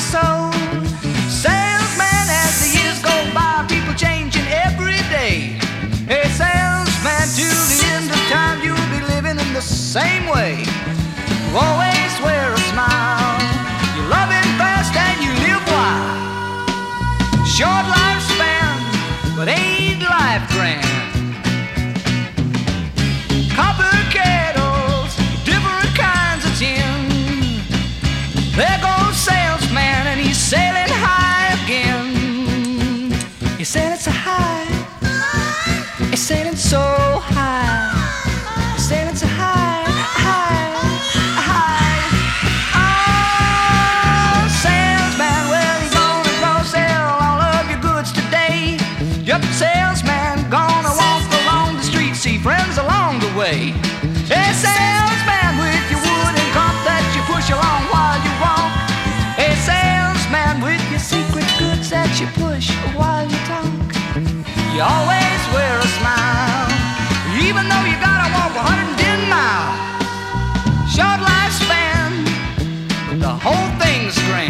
soul. Salesman, as the years go by, people changing every day. Hey, salesman, till the end of time, you'll be living in the same way. You always wear a smile. You love him fast and you live wild. Short lifespan, but ain't life grand. Copper kettles, different kinds of tin. There goes salesman and he's sailing high again. He's sailing so high, he's sailing so high, he's sailing so high, high, high. Oh, salesman, well, you're gonna go sell all of your goods today. Yep, salesman, gonna walk along the street, see friends along the way. Hey, salesman, with your wooden cart that you push along while you walk. Hey, salesman, with your secret goods that you push while you talk. You always wear a smile, even though you gotta walk 110 miles. Short lifespan, but the whole thing's grand.